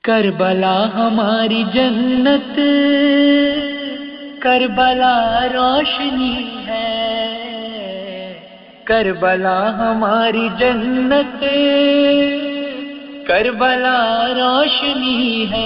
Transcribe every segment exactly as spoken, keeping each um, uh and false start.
کربلا ہماری جنت، کربلا روشنی ہے، کربلا ہماری جنت، کربلا روشنی ہے۔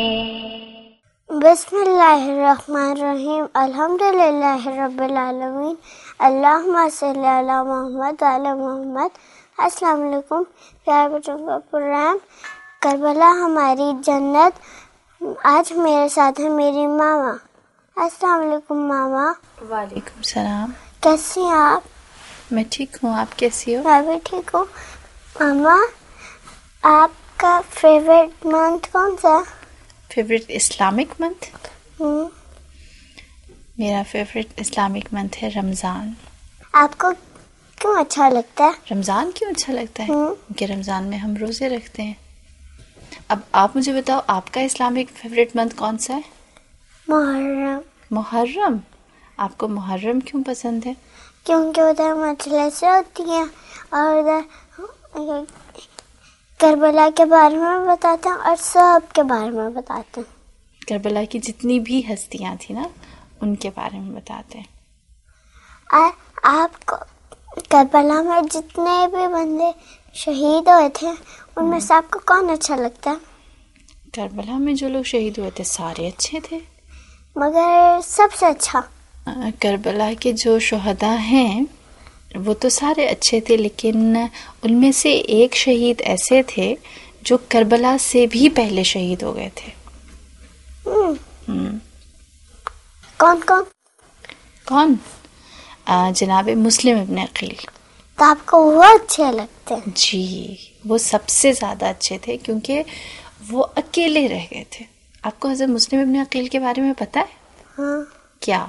بسم اللہ الرحمن الرحیم، الحمد للہ رب العالمین، اللہم صلی علی محمد وعلی محمد۔ السلام علیکم پیارے بچوں کا پروگرام کربلا ہماری جنت۔ آج میرے ساتھ ہیں میری ماما۔ السلام علیکم ماما۔ وعلیکم السلام۔ کیسی ہیں آپ؟ میں ٹھیک ہوں، آپ کیسی ہو؟ میں بھی ٹھیک ہوں۔ ماما، آپ کا فیوریٹ منتھ کون سا؟ Favourite Islamic month? ہوں میرا فیوریٹ اسلامک منتھ ہے رمضان۔ آپ کو کیوں اچھا لگتا ہے؟ رمضان کیوں اچھا لگتا ہے؟ ہوں کیونکہ رمضان میں ہم روزے رکھتے ہیں۔ اب آپ مجھے بتاؤ، آپ کا اسلامک فیوریٹ منتھ کون سا ہے؟ محرم۔ محرم؟ آپ کو محرم کیوں پسند ہے؟ کیونکہ ادھر مجلسیں ہوتی ہیں اور ادھر کربلا کے بارے میں بتاتے ہیں اور سب کے بارے میں بتاتے ہیں۔ کربلا کی جتنی بھی ہستیاں تھیں نا، ان کے بارے میں بتاتے ہیں۔ آ- آپ کو کربلا میں جتنے بھی بندے شہید ہوئے تھے ان میں سے آپ کو کون اچھا لگتا ہے؟ کربلا میں جو لوگ شہید ہوئے تھے سارے اچھے تھے، مگر سب سے اچھا کربلا کے جو شہداء ہیں وہ تو سارے اچھے تھے، لیکن ان میں سے ایک شہید ایسے تھے جو کربلا سے بھی پہلے شہید ہو گئے تھے۔ ہم، ہم، کون کون؟ کون؟ آ، جناب مسلم ابن عقیل۔ تو آپ کو وہ اچھے لگتے ہیں؟ جی، وہ سب سے زیادہ اچھے تھے کیونکہ وہ اکیلے رہ گئے تھے۔ آپ کو حضرت مسلم ابن عقیل کے بارے میں پتہ ہے؟ ہاں، کیا؟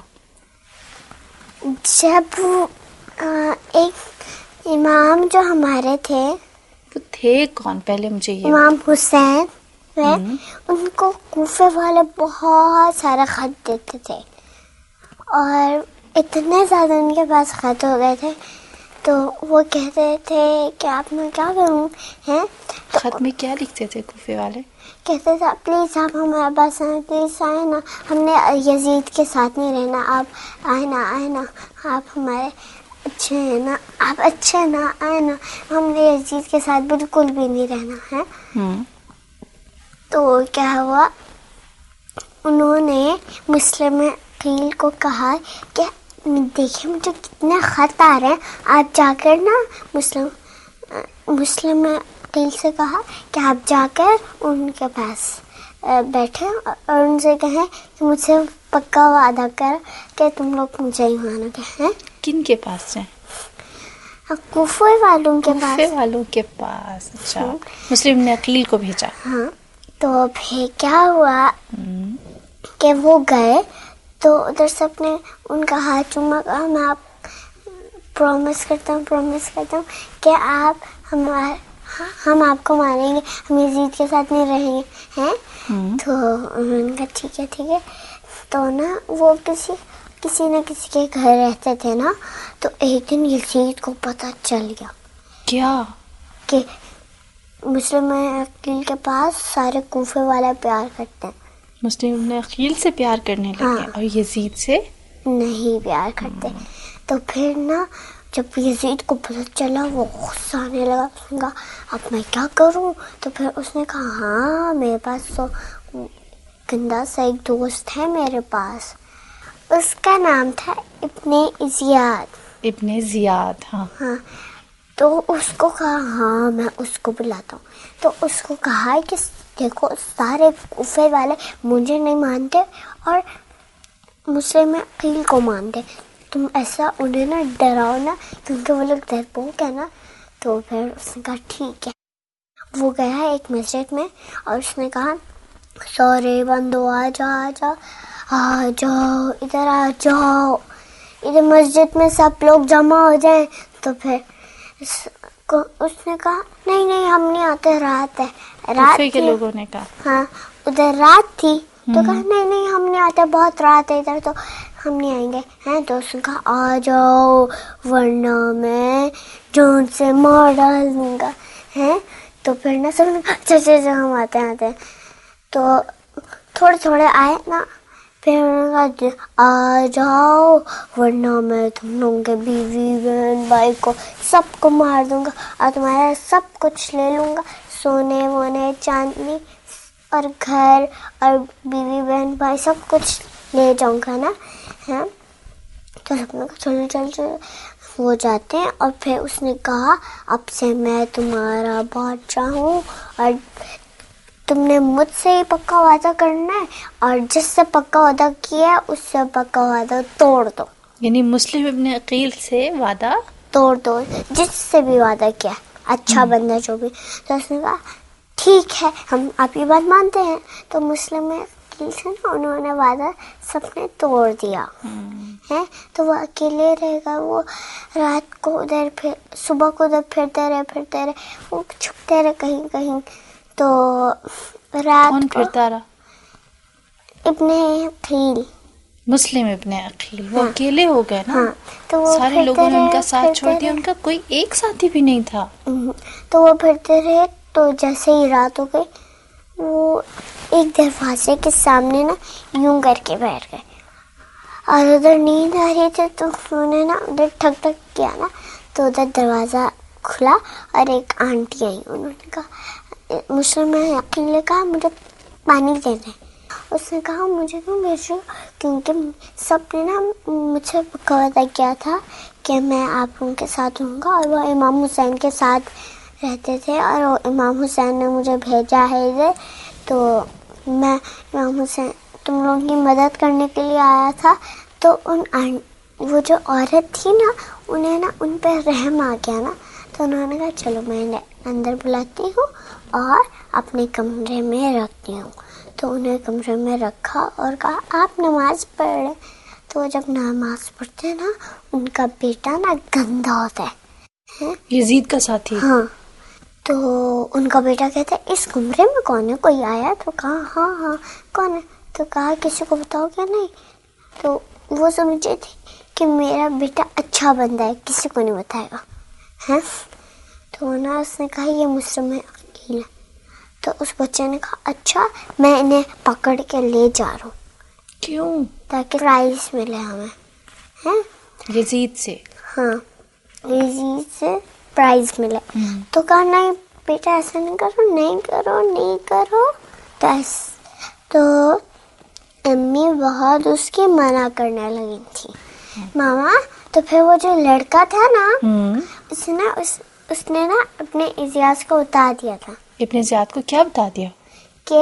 جب آ، ایک امام جو ہمارے تھے، وہ تھے کون پہلے مجھے یہ امام حسین ہے، ہم۔ ان کو کوفے والے بہت سارا خط دیتے تھے اور اتنے زیادہ ان کے پاس خط ہو گئے تھے تو وہ کہتے تھے کہ آپ میں کیا کروں ہیں؟ تو خط میں کیا لکھتے تھے کوفے والے؟ کہتے تھے پلیز آپ ہمارے پاس آئیں، پلیز آئے نا، ہم نے یزید کے ساتھ نہیں رہنا، آپ آئے نا، آئے نا، آپ ہمارے اچھے ہیں نا، آپ اچھے نا، آئے نا، ہم نے یزید کے ساتھ بالکل بھی نہیں رہنا ہے۔ ہوں تو کیا ہوا، انہوں نے مسلم عقیل کو کہا کہ دیکھیں مجھے کتنے خط آ رہے ہیں، آپ جا کر نا مسلم مسلم عقیل سے کہا کہ آپ جا کر ان کے پاس بیٹھیں اور ان سے کہیں کہ مجھ سے پکا وعدہ کر کہ تم لوگ مجھے ہی مانو گے۔ ہیں کن کے پاس جائیں؟ کوفے والوں کے پاس۔ کوفے والوں کے پاس، اچھا، مسلم نے عقیل کو بھیجا۔ ہاں، تو پھر کیا ہوا ہم، کہ وہ گئے تو ادھر سب نے ان کا ہاتھ چوما، کہا میں آپ پرومس کرتا ہوں پرومس کرتا ہوں کہ آپ ہمارے ہم آپ کو مانیں گے، ہم یزید کے ساتھ نہیں رہیں گے۔ ہیں ہم، تو انہوں نے کہا ٹھیک ہے ٹھیک ہے۔ تو نا وہ کسی کسی نہ کسی کے گھر رہتے تھے نا، تو ایک دن یزید کو پتہ چل گیا کیا؟ کہ مسلم عقیل کے پاس سارے کوفے والے پیار کرتے ہیں، مسلم ابن عقیل سے پیار کرنے لگے ہاں۔ اور یزید سے نہیں پیار کرتے۔ تو پھر نا جب یزید کو پتہ چلا وہ غصہ آنے لگا، اس نے کہا اب میں کیا کروں؟ تو پھر اس نے کہا ہاں میرے پاس تو گندا سا ایک دوست ہے میرے پاس، اس کا نام تھا ابن زیاد۔ ابن زیاد، ہاں۔ ہاں، تو اس کو کہا ہاں میں اس کو بلاتا ہوں۔ تو اس کو کہا کہ دیکھو سارے کوفے والے مجھے نہیں مانتے اور مسلم عقیل کو مانتے، تم ایسا انہیں نا ڈراؤ نا کیونکہ وہ لوگ ڈرپوک ہے نا۔ تو پھر اس نے کہا ٹھیک ہے۔ وہ گیا ایک مسجد میں اور اس نے کہا سارے بندو آ جاؤ آ جاؤ آ جاؤ ادھر آ جاؤ، ادھر مسجد میں سب لوگ جمع ہو جائیں۔ تو پھر اس کو اس نے کہا نہیں نہیں ہم نہیں آتے، رات ہے، رات کوفے کے تھی۔ لوگوں نے کہا ہاں، ادھر رات تھی تو کہا نہیں نہیں ہم نہیں آتے، بہت رات ہے ادھر تو ہم نہیں آئیں گے۔ ہیں تو اس نے کہا آ جاؤ ورنہ میں جون سے مار ڈال دوں گا۔ ہیں تو پھر نہ سب نے کہا اچھا اچھا ہم آتے آتے ہیں۔ تو تھوڑے تھوڑے آئے نا، پھر انہوں نے کہا آ جاؤ ورنہ میں تم لوگوں کے بیوی بہن بھائی کو سب کو مار دوں گا اور تمہارا سب کچھ لے لوں گا، سونے وونے چاندنی اور گھر اور بیوی بہن بھائی سب کچھ لے جاؤں گا نا. ہاں تو سب نے کہا چلو چل چل وہ جاتے ہیں. اور پھر اس نے کہا اب سے میں تمہارا بادشاہ ہوں اور تم نے مجھ سے ہی پکا وعدہ کرنا ہے، اور جس سے پکا وعدہ کیا ہے اس سے پکا وعدہ توڑ دو. یعنی مسلم ابن عقیل سے وعدہ توڑ دو، جس سے بھی وعدہ کیا اچھا بندہ جو بھی. تو اس نے کہا ٹھیک ہے ہم آپ کی بات مانتے ہیں. تو مسلم عقیل سے نا انہوں نے وعدہ سب نے توڑ دیا ہے. تو وہ اکیلے رہے گا، وہ رات کو ادھر پھر صبح کو ادھر پھرتے رہے پھرتے رہے وہ چھپتے رہے کہیں کہیں. تو رات کون کو پھرتا رہا؟ ابن عقیل، مسلم ابن عقیل. وہ اکیلے ہو گئے نا. ہاں تو وہ سارے لوگوں نے ان کا ساتھ چھوڑ دیا، ان کا کوئی ایک ساتھی بھی نہیں تھا. تو وہ پھرتے رہے. تو جیسے ہی رات ہو گئی وہ ایک دروازے کے سامنے نا یوں کر کے بیٹھ گئے اور ادھر نیند آ رہی تھی. تو انہوں نے نا ادھر ٹھک ٹھک کیا نا تو ادھر دروازہ کھلا اور ایک آنٹی آئی. انہوں نے کہا مسلم عقیل نے کہا مجھے پانی دینا ہے. اس نے کہا مجھے کیوں بھیج رہے ہو، کیونکہ سب نے نا مجھ سے پکا وعدہ کیا تھا کہ میں آپ لوگوں کے ساتھ ہوں گا. اور وہ امام حسین کے ساتھ رہتے تھے اور وہ امام حسین نے مجھے بھیجا ہے ادھر. تو میں امام حسین تم لوگوں کی مدد کرنے کے لیے آیا تھا. تو ان وہ جو عورت تھی نا انہیں نا ان پہ رحم آ گیا نا. تو انہوں نے کہا چلو میں اندر بلاتی ہوں اور اپنے کمرے میں رکھتی ہوں. تو انہیں کمرے میں رکھا اور کہا آپ نماز پڑھ رہے. تو جب نماز پڑھتے ہیں نا ان کا بیٹا نا گندا ہوتا ہے، یزید کا ساتھی. ہاں تو ان کا بیٹا کہتا ہے اس کمرے میں کون ہے، کوئی آیا؟ تو کہا ہاں ہاں کون ہے. تو کہا کسی کو بتاؤ کیا؟ نہیں. تو وہ سمجھے تھے کہ میرا بیٹا اچھا بندہ ہے، کسی کو نہیں بتائے گا. ہے تو نا اس نے کہا یہ مسلم عقیل ہے. تو اس بچے نے کہا اچھا میں انہیں پکڑ کے لے جا رہا ہوں. کیوں؟ تاکہ پرائز ملے ہمیں یزید سے. ہاں یزید سے پرائز ملے. تو کہا نہیں بیٹا ایسا نہیں کرو نہیں کرو نہیں کرو. تو امی بہت اس کی منع کرنے لگی تھی ماما. تو پھر وہ جو لڑکا تھا نا اس نے اس اس نے نا اپنے اعزاز کو بتا دیا تھا. ابن زیاد کو کیا بتا دیا؟ کہ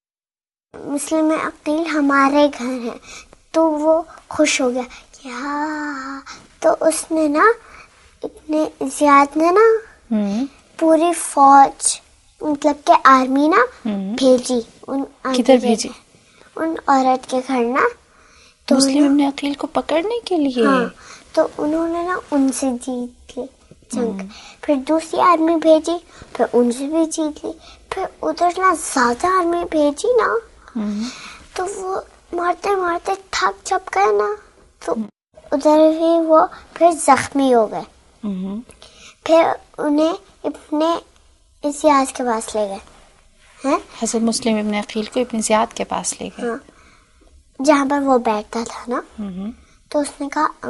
مسلم عقیل ہمارے گھر ہیں. تو وہ خوش ہو گیا کہ ہاں. تو اس نے نا ابن زیاد نے نا پوری فوج مطلب کہ آرمی نا بھیجی. ان کدھر بھیجی؟ ان عورت کے گھر نا. تو مسلم ابن عقیل کو پکڑنے کے لیے. ہاں تو انہوں نے نا ان سے جیت لی جنگ. پھر دوسری آرمی بھیجی، پھر ان سے بھی جیت لی. پھر ادھر نا زیادہ آرمی بھیجی نا تو وہ مارتے مارتے تھک چھپ گئے نا. تو ادھر بھی وہ پھر زخمی ہو گئے. پھر انہیں اپنے زیاد کے پاس لے گئے. حضرت مسلم ابن عقیل کو ابن زیاد کے پاس لے گئے جہاں پر وہ بیٹھتا تھا نا. تو اس نے کہا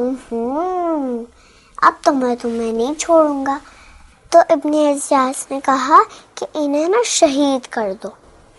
اب تو میں تمہیں نہیں چھوڑوں گا. تو ابن زیاد نے کہا کہ انہیں نا شہید کر دو.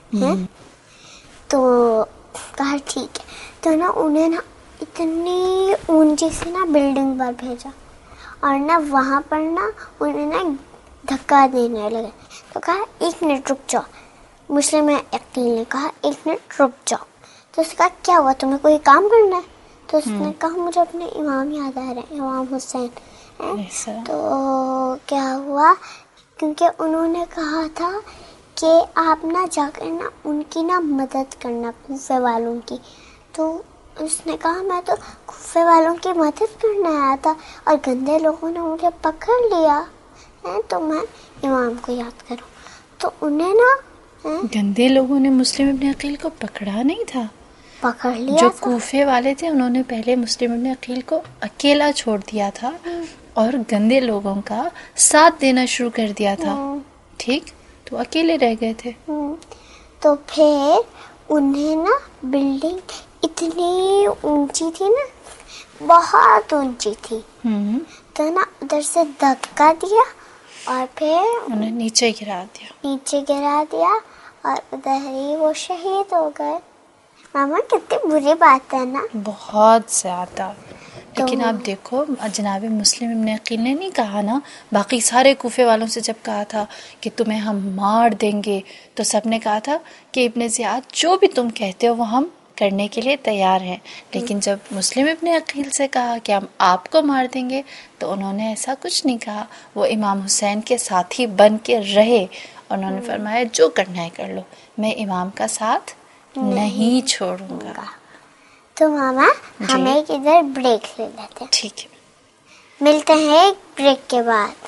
تو کہا ٹھیک ہے. تو نا انہیں نا اتنی اونچی سی نا بلڈنگ پر بھیجا اور نا وہاں پر نا انہیں نا دھکا دینے لگے. تو کہا ایک منٹ رک جاؤ. مسلم عقیل نے کہا ایک منٹ رک جاؤ. تو اس کا کیا ہوا، تمہیں کوئی کام کرنا ہے؟ تو اس نے کہا مجھے اپنے امام یاد آ رہے ہیں، امام حسین. تو کیا ہوا، کیونکہ انہوں نے کہا تھا کہ آپ نہ جا کر نا ان کی نا مدد کرنا کوفے والوں کی. تو اس نے کہا میں تو کوفے والوں کی مدد کرنے آیا تھا اور گندے لوگوں نے مجھے پکڑ لیا ہے تو میں امام کو یاد کروں. تو انہیں نا گندے لوگوں نے مسلم ابن عقیل کو پکڑا نہیں تھا، پکڑ لیا. جو کوفے والے تھے انہوں نے پہلے مسلم ابن عقیل کو اکیلا چھوڑ دیا تھا اور گندے لوگوں کا ساتھ دینا شروع کر دیا تھا. ٹھیک، تو اکیلے رہ گئے تھے. تو پھر انہیں نا بلڈنگ اتنی اونچی تھی نا, بہت اونچی تھی, ہوں تو نا ادھر سے دھکا دیا اور پھر انہیں نیچے گرا دیا. نیچے گرا دیا اور ادھر ہی وہ شہید ہو گئے. ماما کتنی بری بات ہے نا. بہت زیادہ. لیکن آپ دیکھو جناب مسلم ابن عقیل نے نہیں کہا نا, باقی سارے کوفے والوں سے جب کہا تھا کہ تمہیں ہم مار دیں گے تو سب نے کہا تھا کہ ابن زیاد جو بھی تم کہتے ہو وہ ہم کرنے کے لیے تیار ہیں. لیکن جب مسلم ابن عقیل سے کہا کہ ہم آپ کو مار دیں گے تو انہوں نے ایسا کچھ نہیں کہا. وہ امام حسین کے ساتھی بن کے رہے. انہوں نے فرمایا جو کرنا ہے کر لو, میں امام کا ساتھ نہیں چھوڑوں گا. تو ماما ہم ایک ادھر بریک لے لیتے ہیں. ٹھیک ہے, ملتے ہیں ایک بریک کے بعد.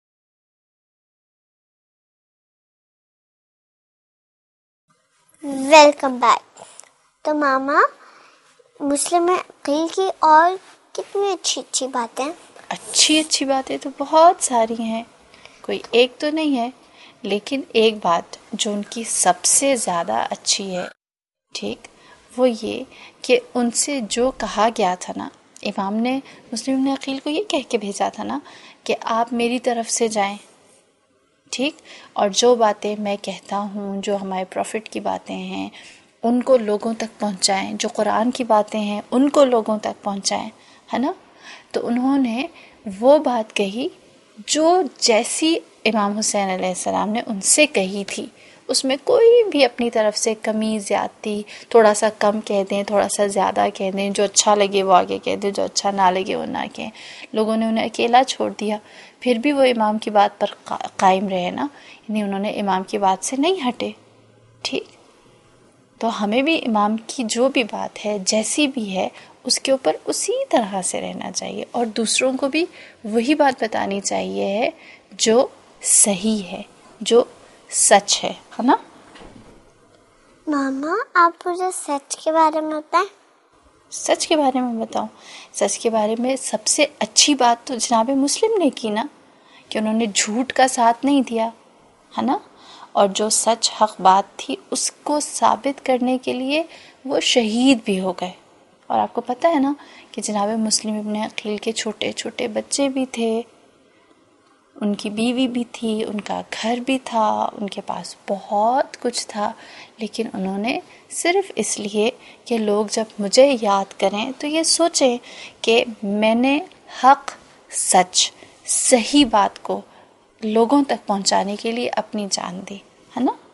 Welcome back. تو ماما مسلم عقیل کی اور کتنی اچھی اچھی باتیں. اچھی اچھی باتیں تو بہت ساری ہیں, کوئی ایک تو نہیں ہے, لیکن ایک بات جو ان کی سب سے زیادہ اچھی ہے, ٹھیک, وہ یہ کہ ان سے جو کہا گیا تھا نا, امام نے مسلم ابن عقیل کو یہ کہہ کے بھیجا تھا نا کہ آپ میری طرف سے جائیں, ٹھیک, اور جو باتیں میں کہتا ہوں, جو ہمارے پروفٹ کی باتیں ہیں ان کو لوگوں تک پہنچائیں, جو قرآن کی باتیں ہیں ان کو لوگوں تک پہنچائیں, ہے نا. تو انہوں نے وہ بات کہی جو جیسی امام حسین علیہ السلام نے ان سے کہی تھی, اس میں کوئی بھی اپنی طرف سے کمی زیادتی, تھوڑا سا کم کہہ دیں, تھوڑا سا زیادہ کہہ دیں, جو اچھا لگے وہ آگے کہہ دیں, جو اچھا نہ لگے وہ نہ کہیں. لوگوں نے انہیں اکیلا چھوڑ دیا, پھر بھی وہ امام کی بات پر قائم رہے نا, یعنی انہوں نے امام کی بات سے نہیں ہٹے, ٹھیک. تو ہمیں بھی امام کی جو بھی بات ہے جیسی بھی ہے اس کے اوپر اسی طرح سے رہنا چاہیے, اور دوسروں کو بھی وہی بات بتانی چاہیے ہے جو صحیح ہے, جو سچ ہے, ہے نا. ماما آپ مجھے سچ کے بارے میں بتائیں. سچ کے بارے میں بتاؤں؟ سچ کے بارے میں سب سے اچھی بات تو جناب مسلم نے کی نا, کہ انہوں نے جھوٹ کا ساتھ نہیں دیا, ہے نا, اور جو سچ حق بات تھی اس کو ثابت کرنے کے لیے وہ شہید بھی ہو گئے. اور آپ کو پتہ ہے نا کہ جناب مسلم ابن عقیل کے چھوٹے چھوٹے بچے بھی تھے, ان کی بیوی بھی تھی, ان کا گھر بھی تھا, ان کے پاس بہت کچھ تھا, لیکن انہوں نے صرف اس لیے کہ لوگ جب مجھے یاد کریں تو یہ سوچیں کہ میں نے حق, سچ, صحیح بات کو لوگوں تک پہنچانے کے لیے اپنی جان دی, ہے نا.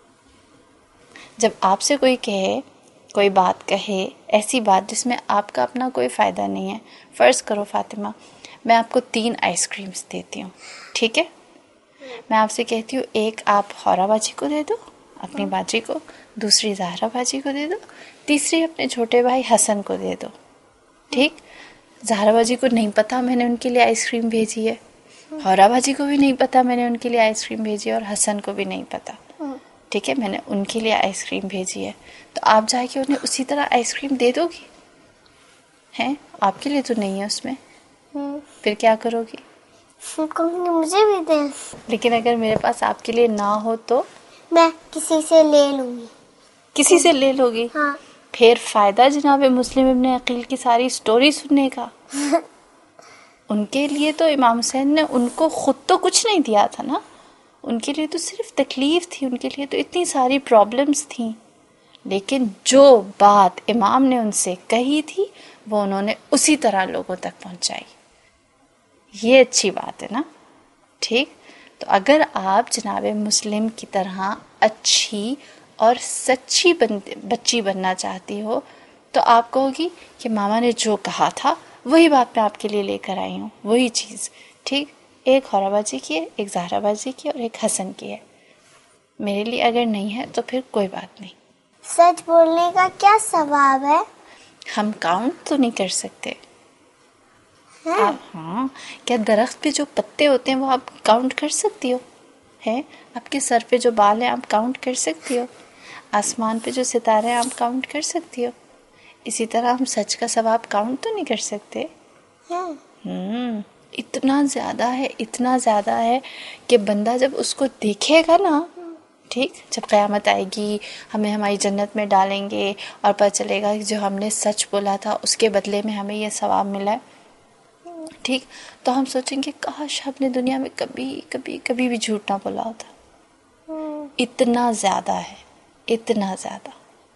جب آپ سے کوئی کہے, کوئی بات کہے, ایسی بات جس میں آپ کا اپنا کوئی فائدہ نہیں ہے, فرض کرو فاطمہ میں آپ کو تین آئس کریمز دیتی ہوں, ٹھیک ہے, میں آپ سے کہتی ہوں ایک آپ خورا باجی کو دے دو, اپنی باجی کو, دوسری زہرا باجی کو دے دو, تیسری اپنے چھوٹے بھائی حسن کو دے دو, ٹھیک. زہرا باجی کو نہیں پتا میں نے ان کے لیے آئس کریم بھیجی ہے, خورا باجی کو بھی نہیں پتا میں نے ان کے لیے آئس کریم بھیجی ہے, اور حسن کو بھی نہیں پتا, ٹھیک ہے, میں نے ان کے لیے آئس کریم بھیجی ہے. تو آپ جا کے انہیں اسی طرح آئس کریم دے دو گی, ہیں, آپ کے لیے تو نہیں ہے اس میں, پھر کیا کرو گی؟ مجھے بھی دیں. لیکن اگر میرے پاس آپ کے لیے نہ ہو تو میں کسی سے لے لوں گی. کسی سے لے لو گی؟ ہاں. پھر فائدہ جناب مسلم ابن عقیل کی ساری سٹوری سننے کا. ان کے لیے تو امام حسین نے ان کو خود تو کچھ نہیں دیا تھا نا, ان کے لیے تو صرف تکلیف تھی, ان کے لیے تو اتنی ساری پرابلمز تھیں, لیکن جو بات امام نے ان سے کہی تھی وہ انہوں نے اسی طرح لوگوں تک پہنچائی. یہ اچھی بات ہے نا, ٹھیک. تو اگر آپ جناب مسلم کی طرح اچھی اور سچی بن بچی بننا چاہتی ہو تو آپ کہو گی کہ ماما نے جو کہا تھا وہی بات میں آپ کے لیے لے کر آئی ہوں, وہی چیز, ٹھیک. ایک خورا باجی کی ہے, ایک زہرا باجی کی ہے, اور ایک حسن کی ہے. میرے لیے اگر نہیں ہے تو پھر کوئی بات نہیں. سچ بولنے کا کیا ثواب ہے؟ ہم کاؤنٹ تو نہیں کر سکتے. ہاں, کیا درخت پہ جو پتے ہوتے ہیں وہ آپ کاؤنٹ کر سکتی ہو؟ ہے, آپ کے سر پہ جو بال ہیں آپ کاؤنٹ کر سکتی ہو؟ آسمان پہ جو ستارے ہیں آپ کاؤنٹ کر سکتی ہو؟ اسی طرح ہم سچ کا ثواب کاؤنٹ تو نہیں کر سکتے. ہم اتنا زیادہ ہے, اتنا زیادہ ہے کہ بندہ جب اس کو دیکھے گا نا ٹھیک، جب قیامت آئے گی ہمیں ہماری جنت میں ڈالیں گے اور پتہ چلے گا کہ جو ہم نے سچ بولا تھا اس کے بدلے میں ہمیں یہ ثواب ملا ہے، ٹھیک، تو ہم سوچیں گے کاش ہم نے دنیا میں کبھی کبھی کبھی بھی جھوٹ نہ بولا ہوتا. اتنا زیادہ ہے، اتنا زیادہ.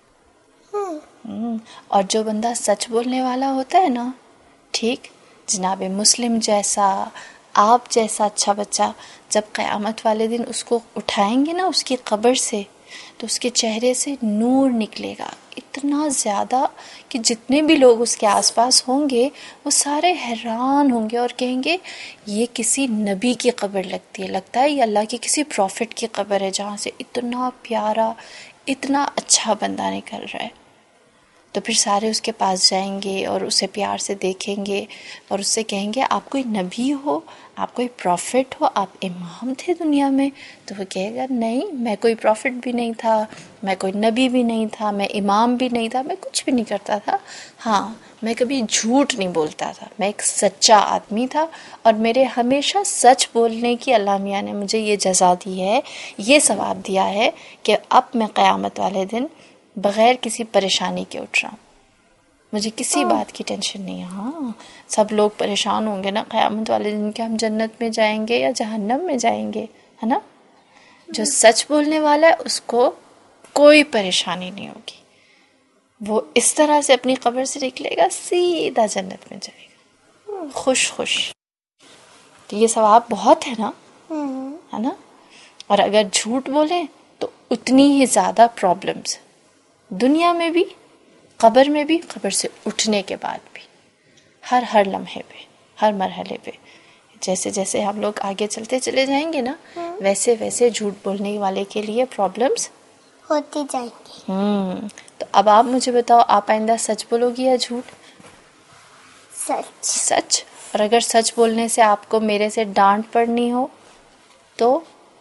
اور جو بندہ سچ بولنے والا ہوتا ہے نا، ٹھیک، جناب مسلم جیسا، آپ جیسا اچھا بچہ، جب قیامت والے دن اس کو اٹھائیں گے نا اس کی قبر سے، تو اس کے چہرے سے نور نکلے گا اتنا زیادہ کہ جتنے بھی لوگ اس کے آس پاس ہوں گے وہ سارے حیران ہوں گے اور کہیں گے یہ کسی نبی کی قبر لگتی ہے، لگتا ہے یہ اللہ کی کسی پروفٹ کی قبر ہے جہاں سے اتنا پیارا اتنا اچھا بندہ نکل رہا ہے. تو پھر سارے اس کے پاس جائیں گے اور اسے پیار سے دیکھیں گے اور اس سے کہیں گے آپ کوئی نبی ہو، آپ کوئی پروفٹ ہو، آپ امام تھے دنیا میں؟ تو وہ کہے گا نہیں، میں کوئی پروفٹ بھی نہیں تھا، میں کوئی نبی بھی نہیں تھا، میں امام بھی نہیں تھا، میں کچھ بھی نہیں کرتا تھا. ہاں، میں کبھی جھوٹ نہیں بولتا تھا، میں ایک سچا آدمی تھا اور میرے ہمیشہ سچ بولنے کی اللہ میاں نے مجھے یہ جزا دی ہے، یہ ثواب دیا ہے کہ اب میں قیامت والے دن بغیر کسی پریشانی کے اٹھ رہا ہوں، مجھے کسی بات کی ٹینشن نہیں ہے. ہاں، سب لوگ پریشان ہوں گے نا قیامت والے دن کہ ہم جنت میں جائیں گے یا جہنم میں جائیں گے، ہے نا. جو سچ بولنے والا ہے اس کو کوئی پریشانی نہیں ہوگی، وہ اس طرح سے اپنی قبر سے نکلے گا سیدھا جنت میں جائے گا خوش خوش. تو یہ ثواب بہت ہے نا، ہے نا. اور اگر جھوٹ بولیں تو اتنی ہی زیادہ پرابلمز دنیا میں بھی، قبر میں بھی، قبر سے اٹھنے کے بعد بھی، ہر ہر لمحے پہ، ہر مرحلے پہ. جیسے جیسے ہم لوگ آگے چلتے چلے جائیں گے نا ویسے ویسے جھوٹ بولنے والے کے لیے پرابلمز ہوتی جائیں گی. ہوں تو اب آپ مجھے بتاؤ، آپ آئندہ سچ بولو گی یا جھوٹ؟ سچ. سچ. اور اگر سچ بولنے سے آپ کو میرے سے ڈانٹ پڑنی ہو تو؟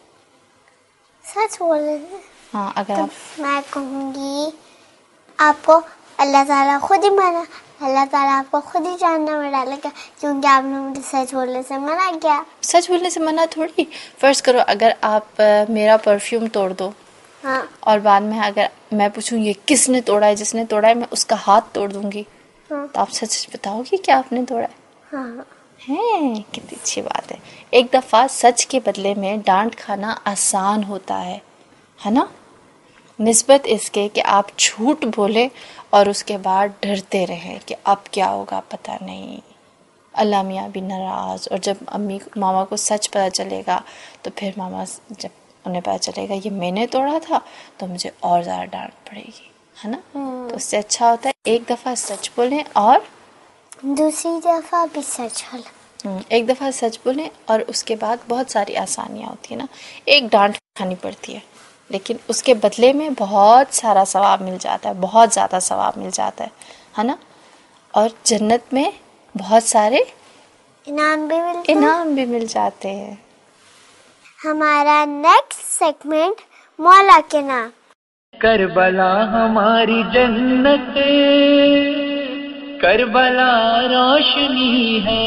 سچ بولے ہاں، اگر تو آپ میں کہوں گی آپ کو اللہ تعالیٰ خود ہی منع، اللہ تعالیٰ آپ کو خود ہی جہنم میں ڈالے گا کیونکہ آپ نے مجھے سچ بولنے سے منع کیا. سچ بولنے سے منع تھوڑی. فرض کرو اگر آپ میرا پرفیوم توڑ دو ہاں اور بعد میں اگر میں پوچھوں یہ کس نے توڑا ہے، جس نے توڑا ہے میں اس کا ہاتھ توڑ دوں گی، ہاں تو آپ سچ سچ بتاؤ گی کہ آپ نے توڑا ہے؟ ہاں ہیں، کتنی اچھی بات ہے. ایک دفعہ سچ کے بدلے میں ڈانٹ کھانا آسان ہوتا ہے ہے نا، نسبت اس کے کہ آپ جھوٹ بولے اور اس کے بعد ڈرتے رہیں کہ اب کیا ہوگا پتہ نہیں، اللہ میاں بھی ناراض. اور جب امی ماما کو سچ پتہ چلے گا تو پھر ماما جب انہیں پتہ چلے گا یہ میں نے توڑا تھا تو مجھے اور زیادہ ڈانٹ پڑے گی، ہے نا. تو اس سے اچھا ہوتا ہے ایک دفعہ سچ بولیں اور دوسری دفعہ بھی سچ بولیں. ایک دفعہ سچ بولیں اور اس کے بعد بہت ساری آسانیاں ہوتی ہیں نا. ایک ڈانٹ کھانی پڑتی ہے لیکن اس کے بدلے میں بہت سارا ثواب مل جاتا ہے، بہت زیادہ ثواب مل جاتا ہے ہے نا. اور جنت میں بہت سارے انعام بھی ملتے ہیں. انعام بھی مل جاتے ہیں. ہمارا نیکسٹ سیگمنٹ مولا کے نام. کربلا ہماری جنت، کربلا روشنی ہے.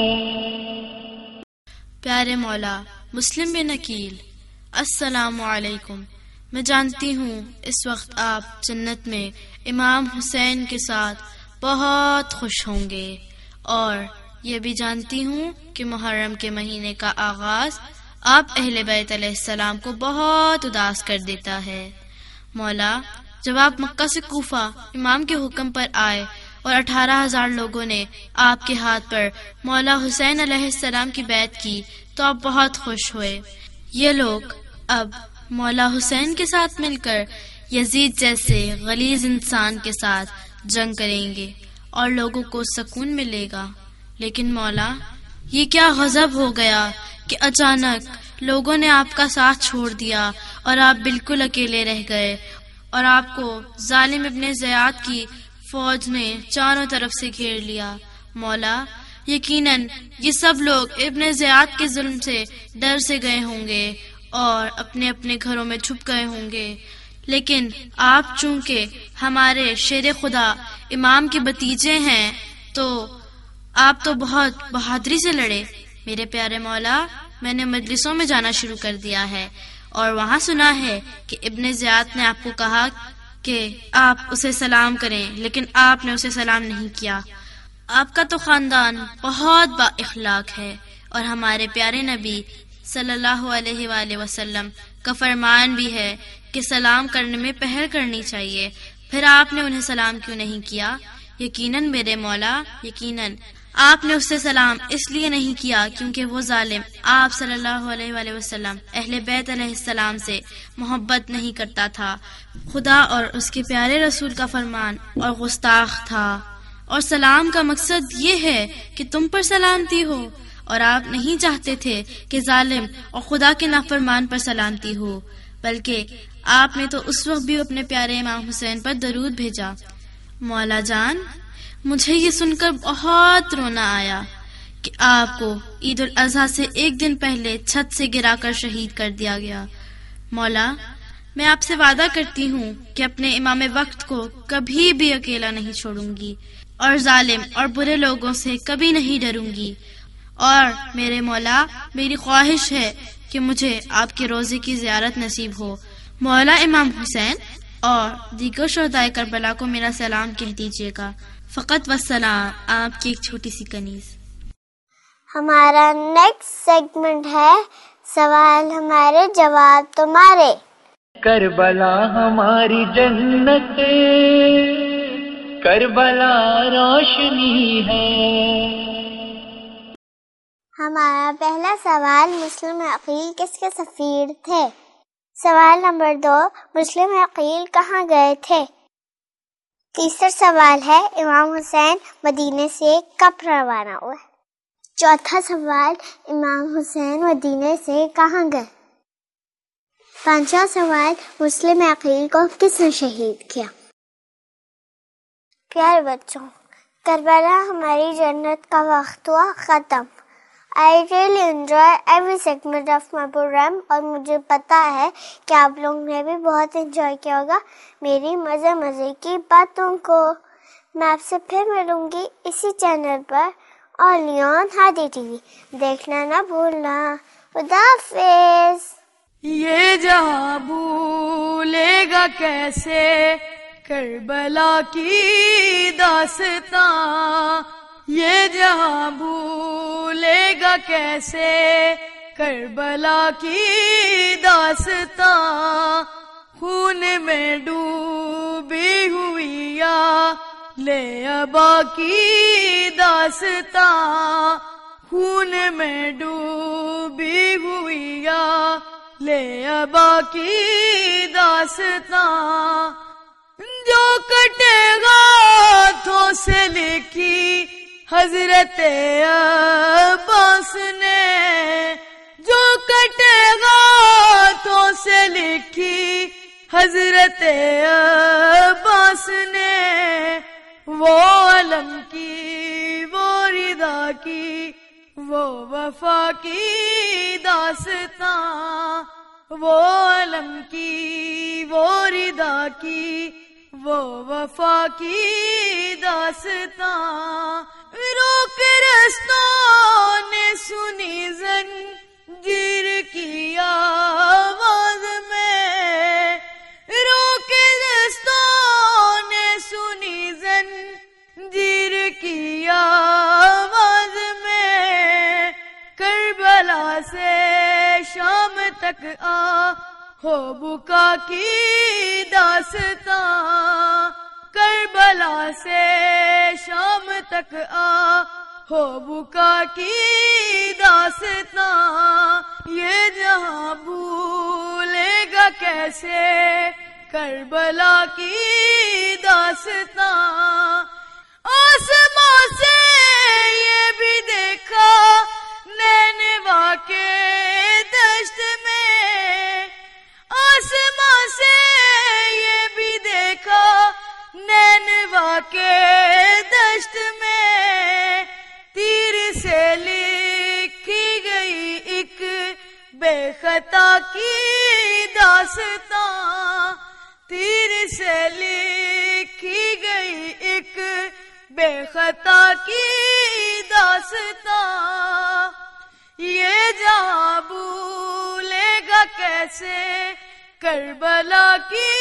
پیارے مولا مسلم بن عقیل، السلام علیکم. میں جانتی ہوں اس وقت آپ جنت میں امام حسین کے ساتھ بہت خوش ہوں گے، اور یہ بھی جانتی ہوں کہ محرم کے مہینے کا آغاز آپ اہل بیت علیہ السلام کو بہت اداس کر دیتا ہے. مولا، جب آپ مکہ سے کوفہ امام کے حکم پر آئے اور اٹھارہ ہزار لوگوں نے آپ کے ہاتھ پر مولا حسین علیہ السلام کی بیعت کی تو آپ بہت خوش ہوئے. یہ لوگ اب مولا حسین کے ساتھ مل کر یزید جیسے غلیظ انسان کے ساتھ جنگ کریں گے اور لوگوں کو سکون ملے گا. لیکن مولا، یہ کیا غضب ہو گیا کہ اچانک لوگوں نے آپ کا ساتھ چھوڑ دیا اور آپ بالکل اکیلے رہ گئے اور آپ کو ظالم ابن زیاد کی فوج نے چاروں طرف سے گھیر لیا. مولا، یقیناً یہ سب لوگ ابن زیاد کے ظلم سے ڈر سے گئے ہوں گے اور اپنے اپنے گھروں میں چھپ گئے ہوں گے، لیکن آپ چونکہ ہمارے شیر خدا امام کے بھتیجے ہیں تو آپ تو بہت بہادری سے لڑے. میرے پیارے مولا، میں نے مجلسوں میں جانا شروع کر دیا ہے اور وہاں سنا ہے کہ ابن زیاد نے آپ کو کہا کہ آپ اسے سلام کریں، لیکن آپ نے اسے سلام نہیں کیا۔ آپ کا تو خاندان بہت با اخلاق ہے، اور ہمارے پیارے نبی صلی اللہ علیہ وآلہ وسلم کا فرمان بھی ہے کہ سلام کرنے میں پہل کرنی چاہیے، پھر آپ نے انہیں سلام کیوں نہیں کیا؟ یقیناً میرے مولا، یقیناً آپ نے اس سے سلام اس لیے نہیں کیا کیونکہ وہ ظالم آپ صلی اللہ علیہ وآلہ وسلم اہل بیت علیہ السلام سے محبت نہیں کرتا تھا، خدا اور اس کے پیارے رسول کا فرمان اور گستاخ تھا، اور سلام کا مقصد یہ ہے کہ تم پر سلامتی ہو، اور آپ نہیں چاہتے تھے کہ ظالم اور خدا کے نافرمان پر سلامتی ہو، بلکہ آپ نے تو اس وقت بھی اپنے پیارے امام حسین پر درود بھیجا۔ مولا جان، مجھے یہ سن کر بہت رونا آیا کہ آپ کو عید الاضحیٰ سے ایک دن پہلے چھت سے گرا کر شہید کر دیا گیا۔ مولا، میں آپ سے وعدہ کرتی ہوں کہ اپنے امام وقت کو کبھی بھی اکیلا نہیں چھوڑوں گی، اور ظالم اور برے لوگوں سے کبھی نہیں ڈروں گی، اور میرے مولا، میری خواہش ہے کہ مجھے آپ کے روزے کی زیارت نصیب ہو۔ مولا امام حسین اور دیگر شہدائے کربلا کو میرا سلام کہہ دیجیے گا۔ فقط والسلام، آپ کی ایک چھوٹی سی کنیز۔ ہمارا نیکسٹ سیگمنٹ ہے سوال ہمارے جواب تمہارے۔ کربلا ہماری جنت، کربلا روشنی ہے۔ ہمارا پہلا سوال، مسلم عقیل کس کے سفیر تھے؟ سوال نمبر دو، مسلم عقیل کہاں گئے تھے؟ تیسرا سوال ہے، امام حسین مدینے سے کب روانہ ہوئے؟ چوتھا سوال، امام حسین مدینے سے کہاں گئے؟ پانچواں سوال، مسلم عقیل کو کس نے شہید کیا؟ پیارے بچوں، کربلا ہماری جنت کا وقت ہوا ختم۔ I really enjoy every segment of my program، اور مجھے پتا ہے کہ آپ لوگ نے بھی بہت انجوائے کیا ہوگا میری مزے مزے کی باتوں کو۔ میں آپ سے پھر ملوں گی اسی چینل پر، only on Hadi T V, دیکھنا نہ بھولنا۔ خدا حافظ۔ یہ جہاں بھولے گا کیسے کربلا کی داستاں، یہ جہاں بھولے گا کیسے کربلا کی داستاں، خون میں ڈوبی ہوئی یا لے ابا کی داستاں، خون میں ڈوبی ہوئی یا لے ابا کی داستاں، جو کٹے گا ہاتھوں سے لکھی حضرت عباس نے، جو کٹے گا ہاتھوں سے لکھی حضرت عباس نے، وہ علم کی وہ رضا کی وہ وفا کی داستاں، وہ علم کی وہ رضا کی وہ وفا کی داستاں، روک رستوں نے سنی زنجیر کی آواز میں، روک رستوں نے سنی زنجیر کی آواز میں، کربلا سے شام تک آ ہو بکا کی داستاں، کربلا سے شام تک آ ہو بکا کی داستاں، یہ جہاں بھولے گا کیسے کربلا کی داستاں، آسمان سے یہ بھی دیکھا نینوا کے دشت میں، آسمان سے یہ بھی دیکھا نینوا کے دشت میں، تیر سے لکھی گئی ایک بے خطا کی داستاں، تیر سے لکھی گئی ایک بے خطا کی داستاں، یہ جہاں بھولے گا کیسے کربلا کی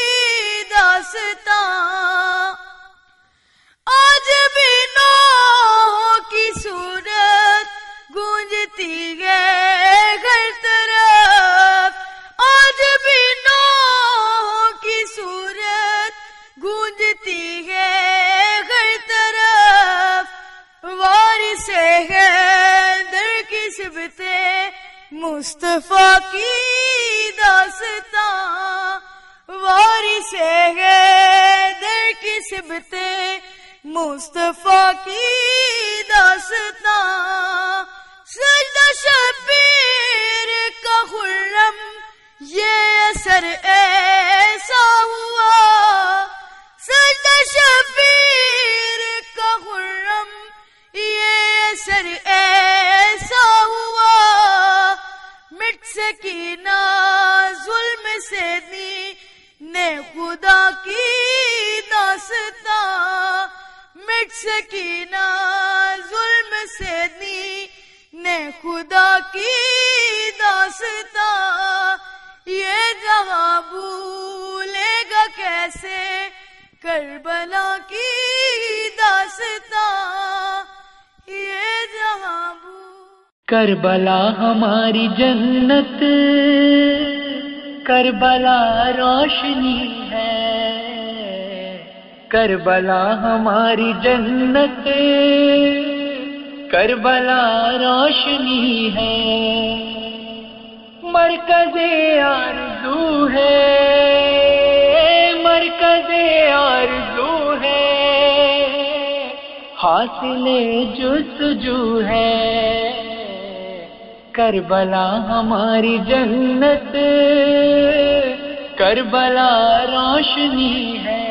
داستاں. آج بھی نوحوں کی صورت گونجتی ہے ہر طرف. آج بھی نوحوں کی صورت گونجتی ہے ہر طرف. وارث ہے در کی صبت مصطفیٰ کی داستاں. وارث ہے در کی صبت مصطفیٰ کی داستاں. سجدہ شبیر کا خرم یہ اثر ایسا ہوا. سجدہ شبیر کا خرم یہ اثر ایسا ہوا. مٹ سکینہ ظلم سے دی نے خدا کی داستاں. مٹ سکینہ ظلم سے دی نے خدا کی داستاں. یہ جہاں بھولے گا کیسے کربلا کی داستاں. یہ جہاں کربلا ہماری جنت، کربلا روشنی ہے. کربلا ہماری جنت، کربلا روشنی ہے. مرکز آرزو ہے، مرکز آرزو ہے، حاصل جستجو ہے. کربلا ہماری جنت، کربلا روشنی ہے.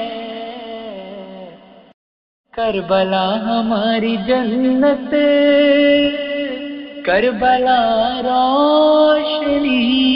کربلا ہماری جنت، کربلا روشنی